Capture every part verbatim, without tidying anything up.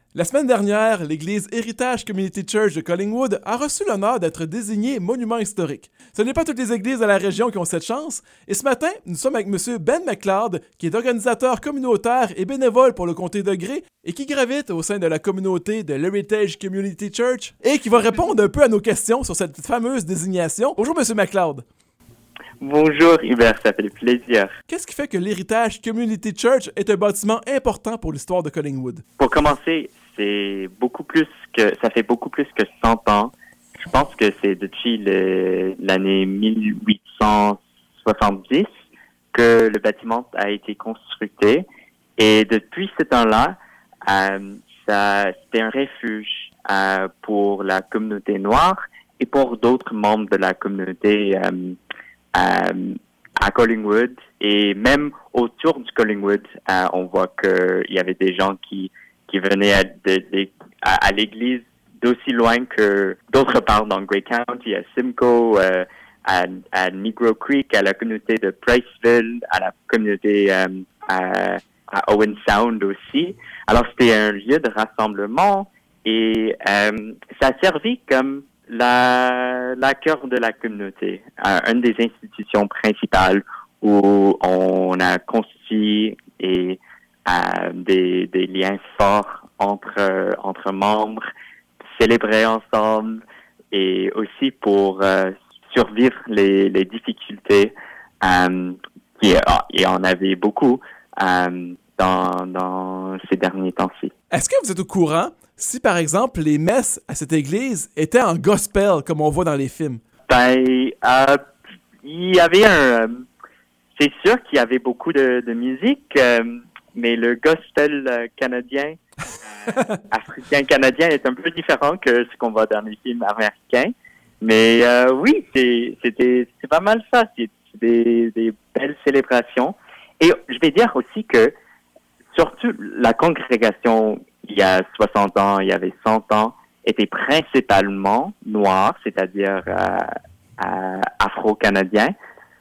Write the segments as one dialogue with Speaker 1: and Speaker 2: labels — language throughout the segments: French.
Speaker 1: La semaine dernière, l'église Heritage Community Church de Collingwood a reçu l'honneur d'être désignée monument historique. Ce n'est pas toutes les églises de la région qui ont cette chance, et ce matin, nous sommes avec M. Ben McLeod, qui est organisateur communautaire et bénévole pour le comté de Grey, et qui gravite au sein de la communauté de l'Heritage Community Church, et qui va répondre un peu à nos questions sur cette fameuse désignation. Bonjour M. McLeod.
Speaker 2: Bonjour Hubert, ça fait plaisir.
Speaker 1: Qu'est-ce qui fait que l'Heritage Community Church est un bâtiment important pour l'histoire de Collingwood?
Speaker 2: Pour commencer, c'est beaucoup plus que ça fait beaucoup plus que cent ans. Je pense que c'est depuis le, l'année mille huit cent soixante-dix que le bâtiment a été construit. Et depuis ce temps-là, euh, ça, c'était un refuge euh, pour la communauté noire et pour d'autres membres de la communauté euh, Euh, à Collingwood, et même autour du Collingwood, euh, on voit qu'il y avait des gens qui qui venaient à, de, de, à, à l'église d'aussi loin que d'autre part dans Grey County, à Simcoe, euh, à, à Negro Creek, à la communauté de Priceville, à la communauté euh, à, à Owen Sound aussi. Alors c'était un lieu de rassemblement, et euh, ça a servi comme La, la cœur de la communauté, euh, une des institutions principales où on a constitué et euh, des, des liens forts entre entre membres, célébrer ensemble, et aussi pour euh, survivre les, les difficultés euh, qui et on avait beaucoup euh, dans dans ces derniers temps-ci.
Speaker 1: Est-ce que vous êtes au courant si, par exemple, les messes à cette église étaient en gospel, comme on voit dans les films?
Speaker 2: Ben, euh, il y avait un... Euh, c'est sûr qu'il y avait beaucoup de, de musique, euh, mais le gospel euh, canadien, euh, africain-canadien est un peu différent que ce qu'on voit dans les films américains. Mais euh, oui, c'est, c'était, c'est pas mal ça. C'est des, des belles célébrations. Et je vais dire aussi que, surtout, la congrégation, il y a soixante ans, il y avait cent ans, était principalement noir, c'est-à-dire euh, euh, afro-canadien.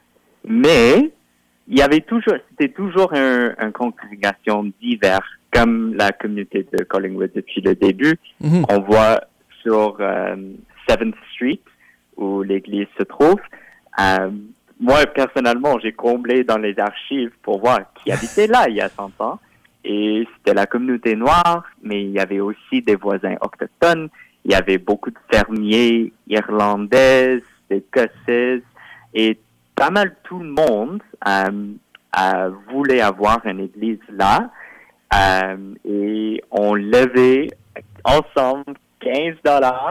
Speaker 2: Mais il y avait toujours, c'était toujours un, une congrégation diverse, comme la communauté de Collingwood depuis le début. Mm-hmm. On voit sur euh, seventh Street, où l'église se trouve. Euh, moi, personnellement, j'ai comblé dans les archives pour voir qui habitait là il y a cent ans. Et c'était la communauté noire, mais il y avait aussi des voisins autochtones. Il y avait beaucoup de fermiers irlandais, écossais, et pas mal tout le monde euh, euh, voulait avoir une église là. Euh, et on levait ensemble quinze dollars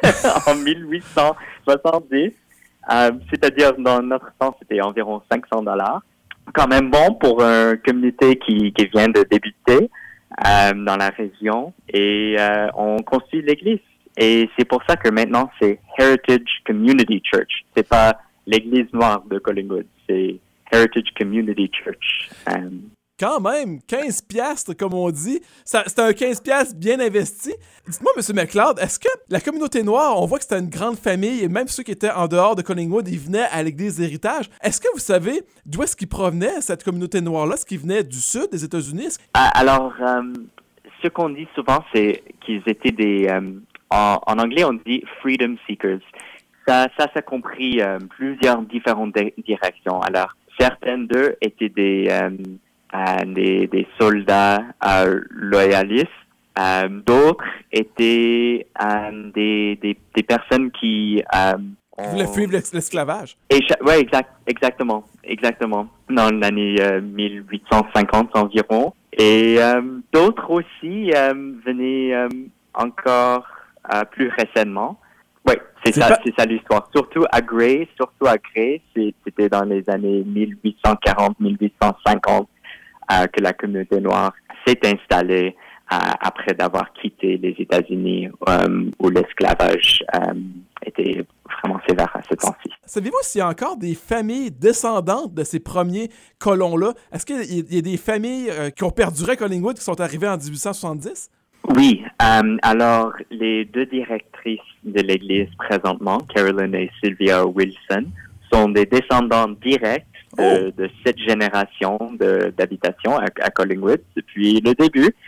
Speaker 2: en mille huit cent soixante-dix. Euh, c'est-à-dire, dans notre temps, c'était environ cinq cents dollars. Quand même bon pour une communauté qui, qui vient de débuter euh, dans la région, et euh, on construit l'église. Et c'est pour ça que maintenant c'est Heritage Community Church. C'est pas l'église noire de Collingwood, c'est Heritage Community Church. Um,
Speaker 1: Quand même, quinze piastres, comme on dit, ça, c'est un quinze piastres bien investi. Dites-moi, M. McLeod, est-ce que la communauté noire, on voit que c'était une grande famille, et même ceux qui étaient en dehors de Collingwood, ils venaient à l'église d'Héritage. Est-ce que vous savez d'où est-ce qu'ils provenaient, cette communauté noire-là? Est-ce qu'ils venaient du sud des États-Unis?
Speaker 2: Alors, euh, ce qu'on dit souvent, c'est qu'ils étaient des... Euh, en, en anglais, on dit « freedom seekers ». Ça, ça, ça a compris euh, plusieurs différentes di- directions. Alors, certaines d'eux étaient des... Euh, Euh, des, des soldats euh, loyalistes. Euh, d'autres étaient euh, des, des, des personnes qui... Euh,
Speaker 1: Qui voulaient fuir l'esclavage.
Speaker 2: Oui, exact, exactement. Exactement. Dans l'année euh, mille huit cent cinquante environ. Et euh, d'autres aussi euh, venaient euh, encore euh, plus récemment. Oui, c'est, c'est ça, pas... c'est ça l'histoire. Surtout à Grey, surtout à Grey, c'était dans les années mille huit cent quarante, mille huit cent cinquante. Euh, que la communauté noire s'est installée euh, après d'avoir quitté les États-Unis euh, où l'esclavage euh, était vraiment sévère à ce temps-ci.
Speaker 1: Savez-vous s'il y a encore des familles descendantes de ces premiers colons-là? Est-ce qu'il y a des familles euh, qui ont perduré à Collingwood qui sont arrivées en dix-huit cent soixante-dix?
Speaker 2: Oui. Euh, alors, les deux directrices de l'Église présentement, Carolyn et Sylvia Wilson, sont des descendants directs de, oh. de cette génération de, d'habitation à, à Collingwood depuis le début.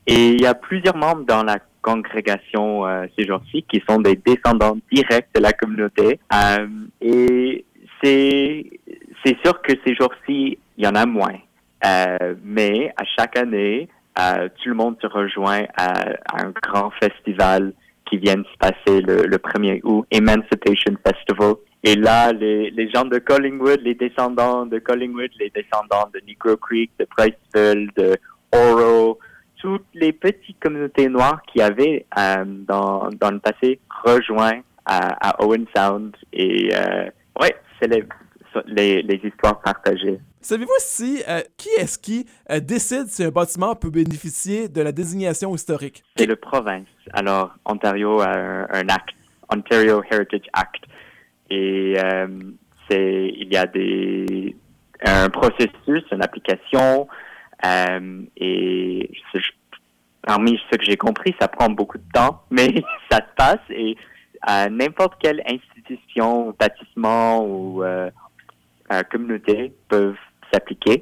Speaker 2: Et il y a plusieurs membres dans la congrégation euh, ces jours-ci qui sont des descendants directs de la communauté. Euh, et c'est, c'est sûr que ces jours-ci, il y en a moins. Euh, mais à chaque année, euh, tout le monde se rejoint à, à un grand festival qui vient de se passer le, le premier août, Emancipation Festival. Et là, les, les gens de Collingwood, les descendants de Collingwood, les descendants de Negro Creek, de Priceville, de Oro, toutes les petites communautés noires qui avaient euh, dans, dans le passé rejoint à, à Owen Sound. Et euh, ouais, c'est les, les, les histoires partagées.
Speaker 1: Savez-vous si, euh, qui est-ce qui euh, décide si un bâtiment peut bénéficier de la désignation historique?
Speaker 2: C'est le province. Alors, Ontario a un, un acte, Ontario Heritage Act. Et euh, c'est, il y a des, un processus, une application, euh, et je, parmi ce que j'ai compris, ça prend beaucoup de temps, mais ça se passe et euh, n'importe quelle institution, bâtiment ou euh, euh, communauté peuvent s'appliquer.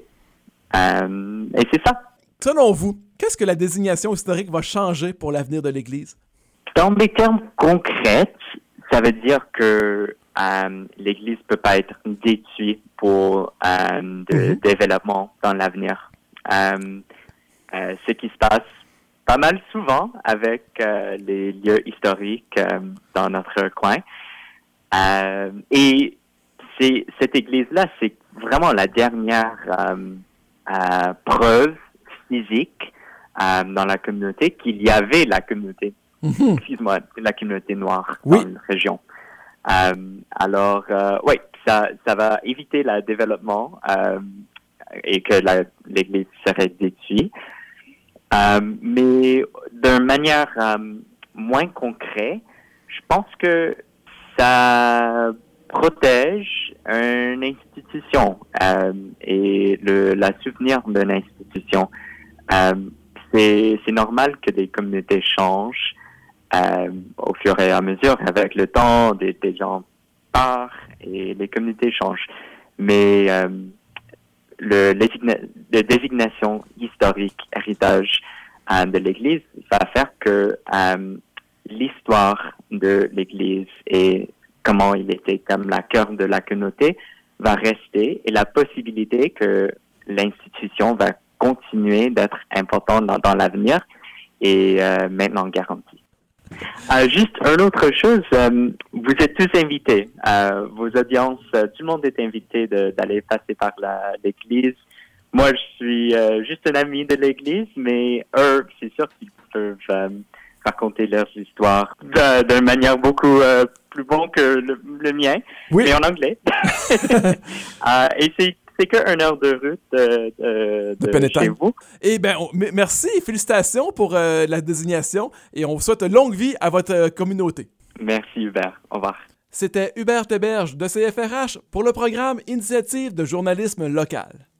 Speaker 2: Euh, et c'est ça.
Speaker 1: Selon vous, qu'est-ce que la désignation historique va changer pour l'avenir de l'Église?
Speaker 2: Dans des termes concrets, ça veut dire que euh, l'Église peut pas être détruite pour euh, de mm-hmm. développement dans l'avenir. Euh, euh, ce qui se passe pas mal souvent avec euh, les lieux historiques euh, dans notre coin. Euh, et c'est, cette église-là, c'est vraiment la dernière euh, euh, preuve physique euh, dans la communauté qu'il y avait la communauté, mm-hmm. excuse-moi, la communauté noire
Speaker 1: oui.
Speaker 2: dans la région. Euh, alors, euh, oui, ça, ça va éviter le développement euh, et que la, l'église serait détruite. Euh, mais d'une manière euh, moins concrète, je pense que ça protège une institution euh, et le la souvenir d'une institution. Euh, c'est, c'est normal que des communautés changent euh, au fur et à mesure. Avec le temps, des, des gens partent et les communautés changent. Mais euh, le, le désignation historique, héritage euh, de l'Église va faire que euh, l'histoire de l'Église et comment il était comme la cœur de la communauté va rester et la possibilité que l'institution va continuer d'être importante dans, dans l'avenir est euh, maintenant garantie. Euh, juste une autre chose, euh, vous êtes tous invités, euh, vos audiences, euh, tout le monde est invité de, d'aller passer par la, l'église. Moi, je suis euh, juste un ami de l'église, mais eux, c'est sûr qu'ils peuvent euh, raconter leurs histoires de, d'une manière beaucoup euh, plus bonne que le, le mien, oui. mais en anglais. euh, et c'est C'est qu'une heure de route de, de, de, de chez vous.
Speaker 1: Eh bien, merci et félicitations pour euh, la désignation et on vous souhaite longue vie à votre euh, communauté.
Speaker 2: Merci Hubert. Au revoir.
Speaker 1: C'était Hubert Théberge de C F R H pour le programme Initiative de journalisme local.